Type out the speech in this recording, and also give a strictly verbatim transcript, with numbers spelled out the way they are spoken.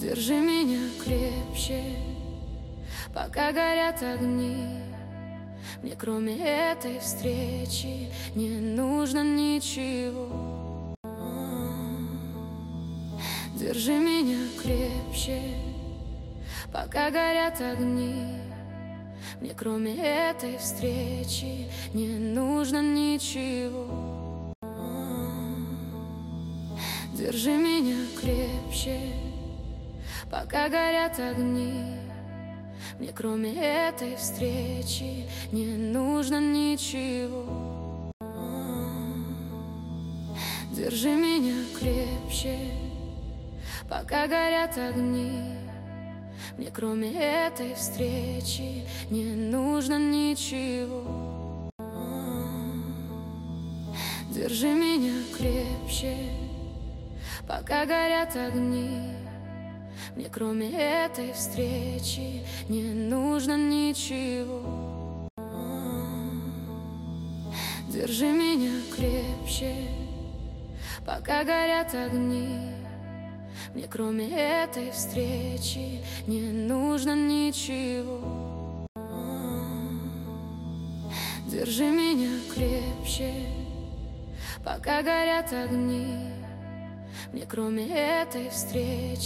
Держи меня крепче, пока горят огни. Мне кроме этой встречи не нужно ничего. Держи меня крепче, пока горят огни. Мне кроме этой встречи не нужно ничего. Держи меня крепче, пока горят огни. Мне кроме этой встречи не нужно ничего. Держи меня крепче, пока горят огни. Мне кроме этой встречи не нужно ничего. Держи меня крепче, пока горят огни. Мне кроме этой встречи не нужно ничего. Держи меня крепче, пока горят огни. Мне кроме этой встречи не нужно ничего. Держи меня крепче, пока горят огни. Мне кроме этой встречи